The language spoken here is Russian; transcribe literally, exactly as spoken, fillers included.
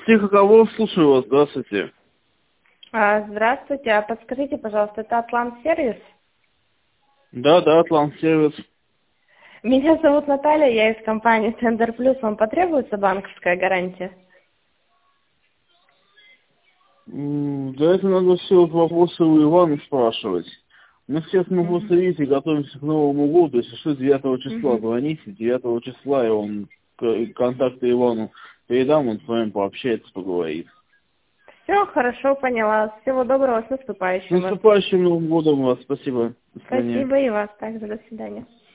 Тихоголов, слушаю вас, здравствуйте. А, Здравствуйте, а подскажите, пожалуйста, это Атлант-сервис? Да, да, Атлант-сервис. Меня зовут Наталья, я из компании Тендер Плюс. Вам потребуется банковская гарантия? М, Да это надо все вот вопросы у Ивана спрашивать. Мы сейчас, мы просто, Мгм. видите, готовимся к Новому году, если что, девятого числа Мгм. звоните, девятого числа я вам к- контакты Ивану передам, он с вами пообщается, поговорит. Все, хорошо, поняла. Всего доброго, с С наступающим вас. наступающим Новым годом вас, спасибо, до свидания. Спасибо и вас также. До свидания.